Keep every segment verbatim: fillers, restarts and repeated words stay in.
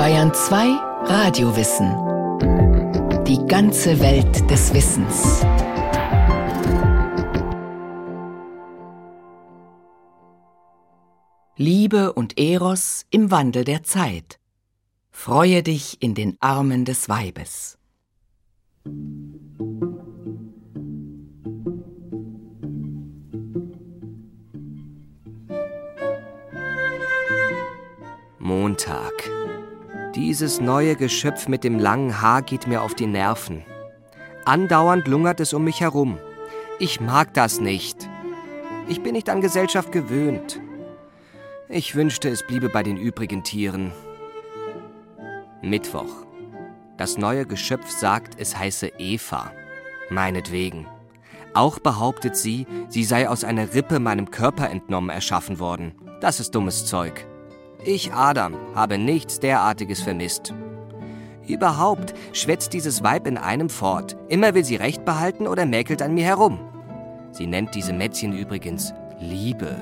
Bayern zwei Radiowissen. Die ganze Welt des Wissens. Liebe und Eros im Wandel der Zeit. Freue dich in den Armen des Weibes. Montag. Dieses neue Geschöpf mit dem langen Haar geht mir auf die Nerven. Andauernd lungert es um mich herum. Ich mag das nicht. Ich bin nicht an Gesellschaft gewöhnt. Ich wünschte, es bliebe bei den übrigen Tieren. Mittwoch. Das neue Geschöpf sagt, es heiße Eva. Meinetwegen. Auch behauptet sie, sie sei aus einer Rippe meinem Körper entnommen erschaffen worden. Das ist dummes Zeug. Ich, Adam, habe nichts derartiges vermisst. Überhaupt schwätzt dieses Weib in einem fort. Immer will sie Recht behalten oder mäkelt an mir herum. Sie nennt diese Mätzchen übrigens Liebe.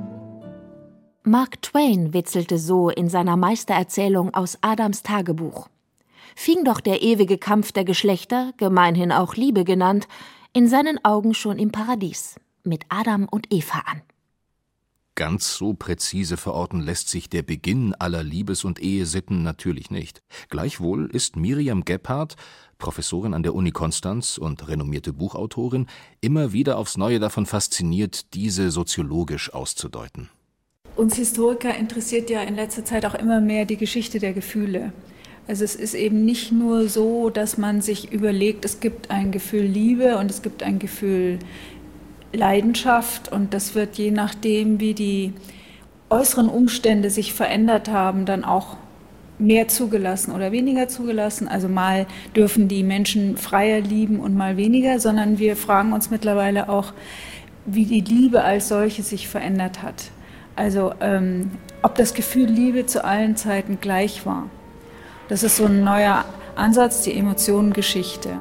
Mark Twain witzelte so in seiner Meistererzählung aus Adams Tagebuch. Fing doch der ewige Kampf der Geschlechter, gemeinhin auch Liebe genannt, in seinen Augen schon im Paradies, mit Adam und Eva an. Ganz so präzise verorten lässt sich der Beginn aller Liebes- und Ehesitten natürlich nicht. Gleichwohl ist Miriam Gebhardt, Professorin an der Uni Konstanz und renommierte Buchautorin, immer wieder aufs Neue davon fasziniert, diese soziologisch auszudeuten. Uns Historiker interessiert ja in letzter Zeit auch immer mehr die Geschichte der Gefühle. Also es ist eben nicht nur so, dass man sich überlegt, es gibt ein Gefühl Liebe und es gibt ein Gefühl Leidenschaft und das wird je nachdem, wie die äußeren Umstände sich verändert haben, dann auch mehr zugelassen oder weniger zugelassen. Also mal dürfen die Menschen freier lieben und mal weniger, sondern wir fragen uns mittlerweile auch, wie die Liebe als solche sich verändert hat. Also ähm, ob das Gefühl Liebe zu allen Zeiten gleich war. Das ist so ein neuer Ansatz, die Emotionengeschichte.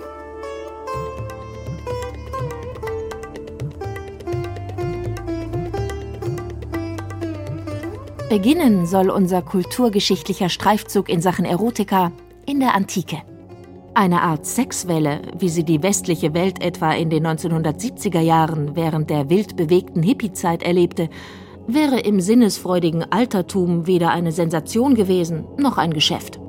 Beginnen soll unser kulturgeschichtlicher Streifzug in Sachen Erotika in der Antike. Eine Art Sexwelle, wie sie die westliche Welt etwa in den neunzehnhundertsiebziger Jahren während der wild bewegten Hippie-Zeit erlebte, wäre im sinnesfreudigen Altertum weder eine Sensation gewesen, noch ein Geschäft.